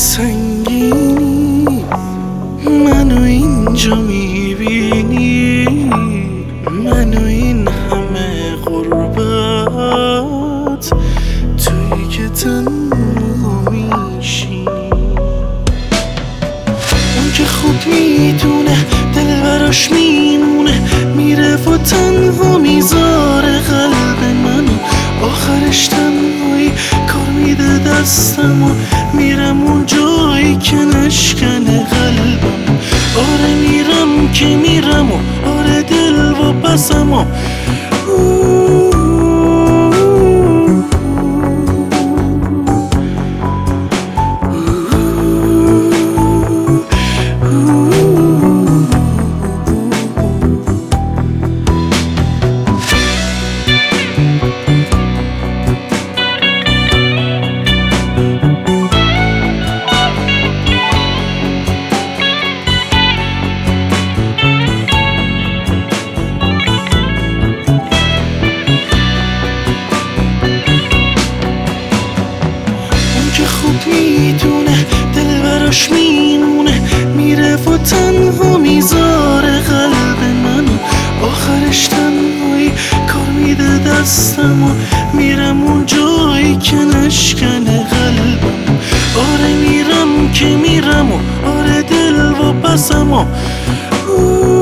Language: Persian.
سنگینی منو اینجا میبینی، منو این همه غربت تویی که تنها میشینی. اون که خوب میدونه دل براش میمونه، میره و تنها میذاره قلب منو. آخرش تنهایی کار میده دستم و میرم اون جایی که نشکنه قلبم. آره میرم که میرم و آره دل و بسم و میدونه دل براش میمونه، میره و تنها میذاره قلب منو. آخرش تنهایی کار میده دستم و میرم اون جایی که نشکنه قلبم. آره میرم که میرم و آره دل و بسم و